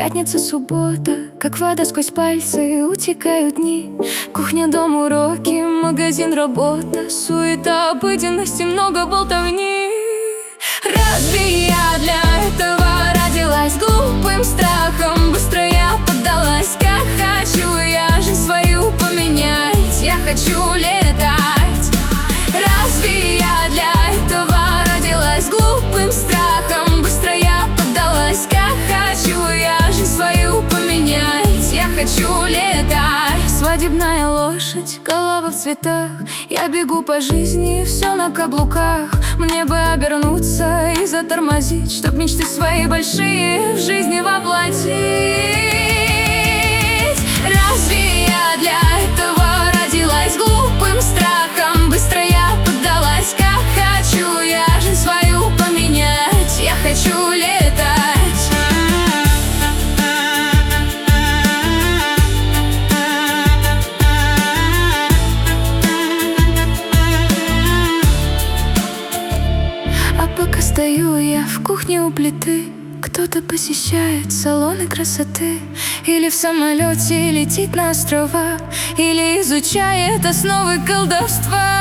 Пятница, суббота, как вода сквозь пальцы утекают дни. Кухня, дом, уроки, магазин, работа, суета, обыденности, много болтовни. Разве я для этого родилась? Глупым страхом быстро я поддалась. Как хочу я жизнь свою поменять, я хочу летать. Разве я для этого родилась? Глупым страхом быстро я поддалась. Как хочу я жизнь свою поменять, я хочу летать. Свадебная лошадь, голова в цветах, я бегу по жизни, все на каблуках. Мне бы обернуться и затормозить, чтоб мечты свои большие в жизни воплотить. Разве я для этого родилась? Глупым страхом быстро я поддалась. Как хочу я жизнь свою поменять, я хочу летать. Пока стою я в кухне у плиты, кто-то посещает салоны красоты, или в самолете летит на острова, или изучает основы колдовства.